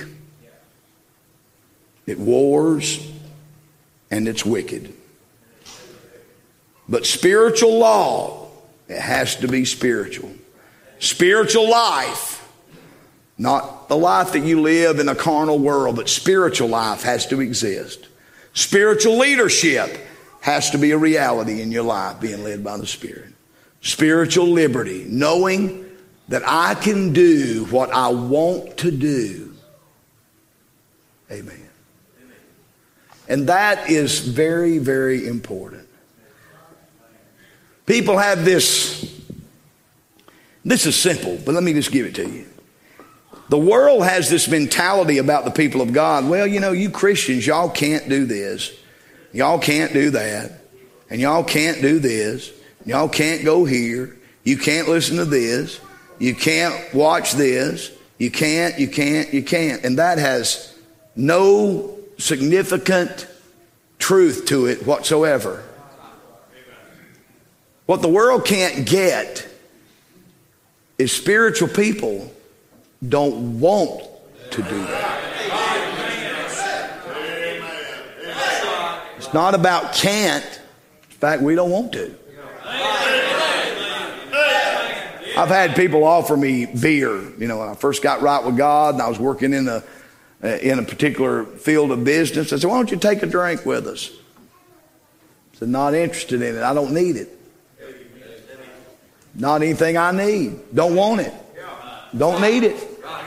Speaker 1: it wars, and it's wicked. But spiritual law, it has to be spiritual. Spiritual life, not the life that you live in a carnal world, but spiritual life has to exist. Spiritual leadership has to be a reality in your life, being led by the Spirit. Spiritual liberty, knowing that I can do what I want to do. Amen. And that is very, very important. People have this is simple, but let me just give it to you. The world has this mentality about the people of God. Well, you know, you Christians, y'all can't do this. Y'all can't do that. And y'all can't do this. Y'all can't go here. You can't listen to this. You can't watch this. You can't. And that has no significant truth to it whatsoever. What the world can't get is spiritual people don't want to do that. It's not about can't. In fact, we don't want to. I've had people offer me beer. You know, when I first got right with God and I was working in a particular field of business, I said, why don't you take a drink with us? I said, not interested in it. I don't need it. Not anything I need. Don't want it. Don't need it.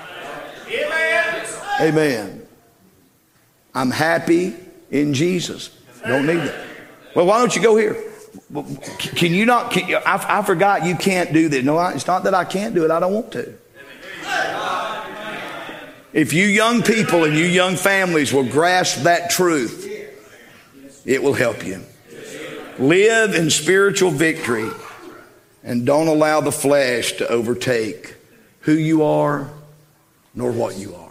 Speaker 1: Amen. I'm happy in Jesus. Don't need it. Well, why don't you go here? Can you not? I forgot you can't do this. No, it's not that I can't do it. I don't want to. If you young people and you young families will grasp that truth, it will help you. Live in spiritual victory and don't allow the flesh to overtake who you are nor what you are.